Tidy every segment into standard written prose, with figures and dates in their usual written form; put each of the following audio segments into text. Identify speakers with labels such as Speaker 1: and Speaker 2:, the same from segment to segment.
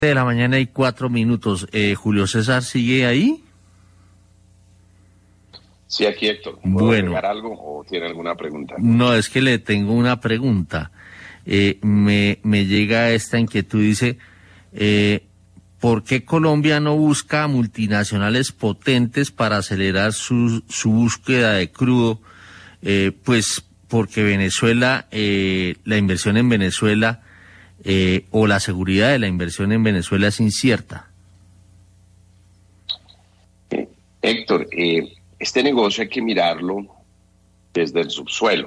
Speaker 1: de la mañana y 4 minutos. Julio César, ¿sigue ahí?
Speaker 2: Sí, aquí Héctor. ¿Puedo agregar algo o tiene alguna pregunta?
Speaker 1: No, es que le tengo una pregunta. Me llega esta inquietud, dice, ¿por qué Colombia no busca multinacionales potentes para acelerar su búsqueda de crudo? Pues porque Venezuela, la inversión en Venezuela o la seguridad de la inversión en Venezuela es incierta.
Speaker 2: Héctor, este negocio hay que mirarlo desde el subsuelo.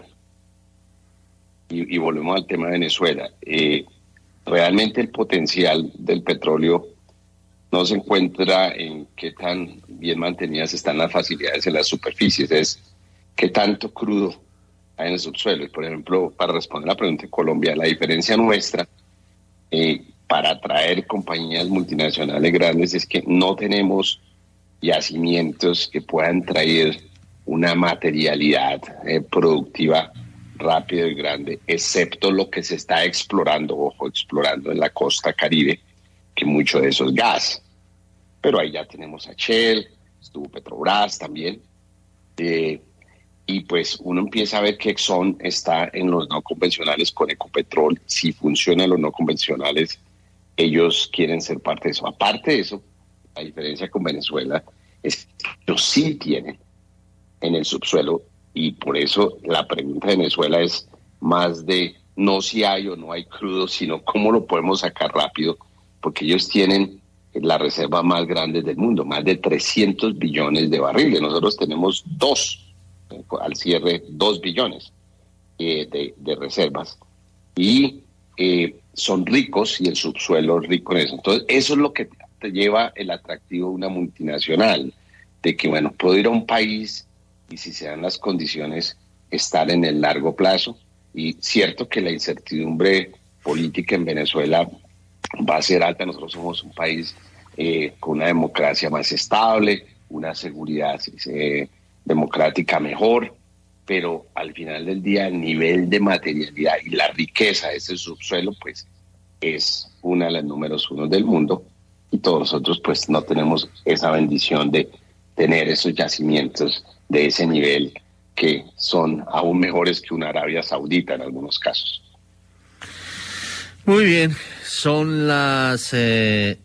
Speaker 2: Y volvemos al tema de Venezuela. Realmente el potencial del petróleo no se encuentra en qué tan bien mantenidas están las facilidades en las superficies, es qué tanto crudo hay en el subsuelo. Y por ejemplo, para responder la pregunta de Colombia, la diferencia nuestra para atraer compañías multinacionales grandes es que no tenemos yacimientos que puedan traer una materialidad productiva rápido y grande, excepto lo que se está explorando en la costa Caribe, que mucho de eso es gas. Pero ahí ya tenemos a Shell, estuvo Petrobras también, y pues uno empieza a ver que Exxon está en los no convencionales con Ecopetrol. Si funcionan los no convencionales, ellos quieren ser parte de eso. Aparte de eso, la diferencia con Venezuela es que ellos sí tienen en el subsuelo, y por eso la pregunta de Venezuela es más de no si hay o no hay crudo, sino cómo lo podemos sacar rápido, porque ellos tienen la reserva más grande del mundo, más de 300 billones de barriles. Nosotros tenemos al cierre 2 billones de reservas, y son ricos, y el subsuelo es rico en eso. Entonces eso es lo que te lleva el atractivo de una multinacional, de que bueno, puedo ir a un país y si se dan las condiciones estar en el largo plazo. Y cierto que la incertidumbre política en Venezuela va a ser alta. Nosotros somos un país con una democracia más estable, una seguridad democrática mejor, pero al final del día el nivel de materialidad y la riqueza de ese subsuelo pues es una de las números uno del mundo, y todos nosotros pues no tenemos esa bendición de tener esos yacimientos de ese nivel, que son aún mejores que una Arabia Saudita en algunos casos.
Speaker 1: Muy bien, son las